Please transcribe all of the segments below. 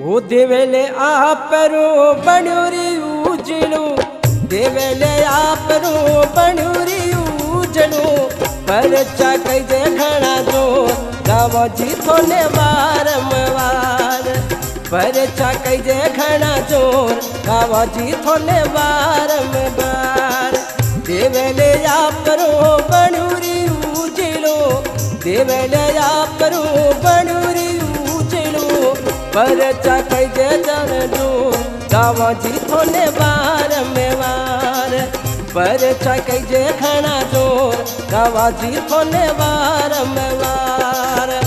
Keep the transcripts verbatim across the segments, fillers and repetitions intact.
ओ देवेले आपरो बनूरी उजलू, देवेले आपरो बनूरी उजलू, पर चाकई जे घना जो गावा जी थोने वारंवार, पर चाकई जे घना जोर गावा जी थोने वारंवार। देवेले आपरो बनूरी उजलू, देवेले आपरो बनूरी उजलू, पर चाकई जे जन जो गावा जी थोने वारंवार, पर चाकई जे घना जोर गावा जी थोने वारंवार।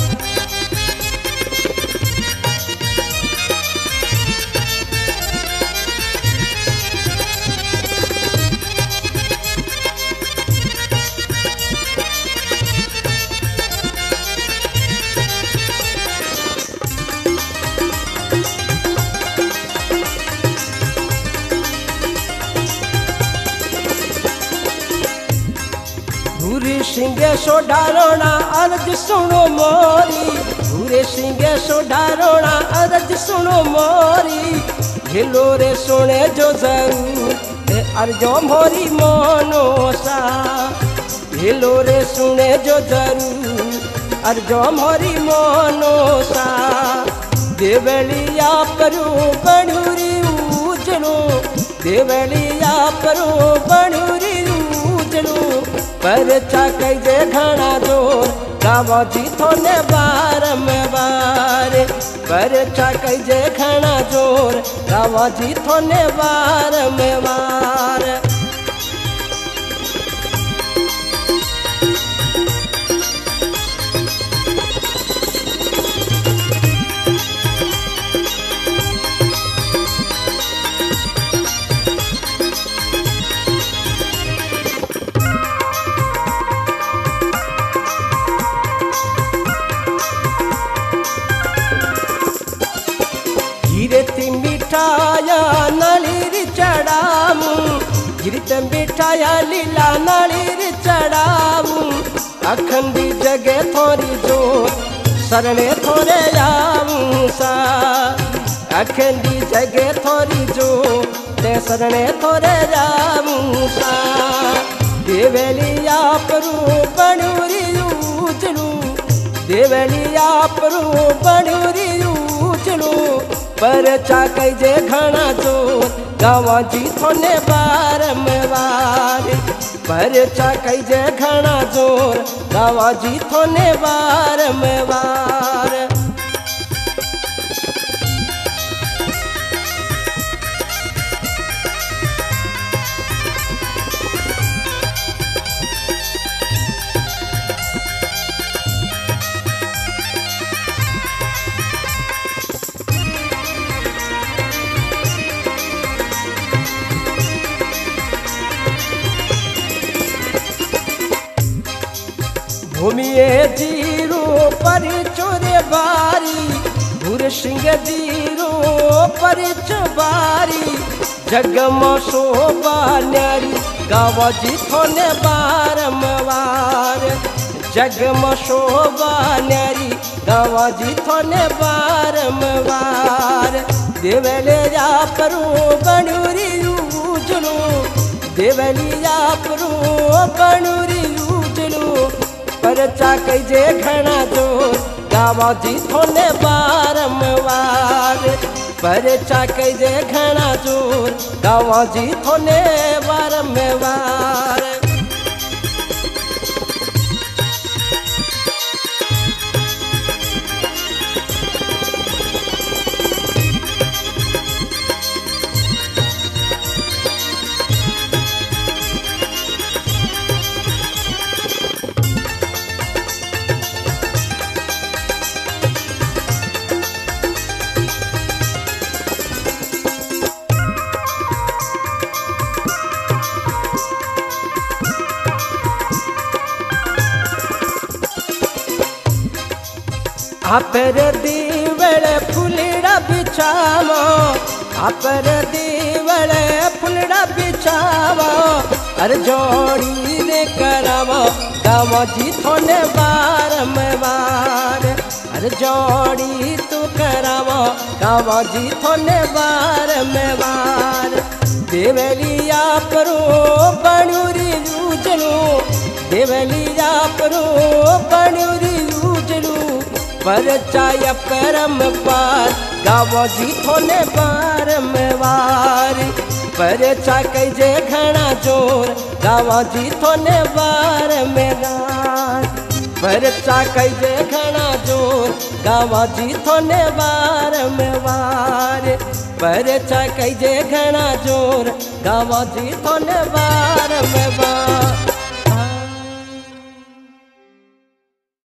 भूरे सिंगे सोडारोना अर्ज सुनो मोरी, भूरे सिंगे सोडारोना अर्ज सुनो मोरी, हिलो रे सुने जो जरूर अर्जो मोरी मोनोसा, हिलो रे सुने जो जरूर अर्जो मोरी मोनोसा। देवलिया परू बनूरी उजलू, देवलिया परू बनूरी उजलू, पर चाकई जे घना जोर गावा जी थोने वारंवार, पर चाकई जे घना जोर गावा जी थोने वारंवार। गिरती मिठाया नलीर चढ़ाऊ, गिरत मिठाया लीला नलीर चढ़ाऊ, अखंडी जगे थोड़ी जो सरने थोड़े आऊं सा, अखंडी जगे थोड़ी जो ते सरने थोड़े आऊं सा। देवलिया परू बनूरी उजलू, देवलिया परू बनूरी उजलू, पर चाकई जे घना जोर गावा जी थोने वारंवार, पर चाकई जे घना जोर गावा जी थोने वारंवार। भूमिये जीरो पर चोरे बारी, भूर सिंह जीरो पर चबारी, जगम शोभा न्यारी गावा जी थोने वारंवार, जगम शोभा न्यारी गावा जी थोने वारंवार। देवलिया परू बनूरी उजलू, देवलिया परू बनूरी उजलू, पर चाकई जे घना जोर गावा जी थोने वारंवार, पर चाकई जे घना जोर गावा जी थोने वारंवार। आपर दीवड़े फुलड़ा बिछावो, आपर दीवड़े फुलड़ा बिछावो, अर जोड़ी दे करावो गावा जी थोने वारंवार, अरे जोड़ी तू करावो गावा जी थोने बार में बार देवलिया परो बनूरी यूजलू देवलिया परो बनूरी यूजलू पर चाय परम पार गावा जी थोने बार में बार पर चा कजे घना जोर गावा जी थोने बार में गार पर चा कजे घना जोर गावा जी थोने बार में बार पर चा कजे घना जोर गावा जी थोने बार में बार।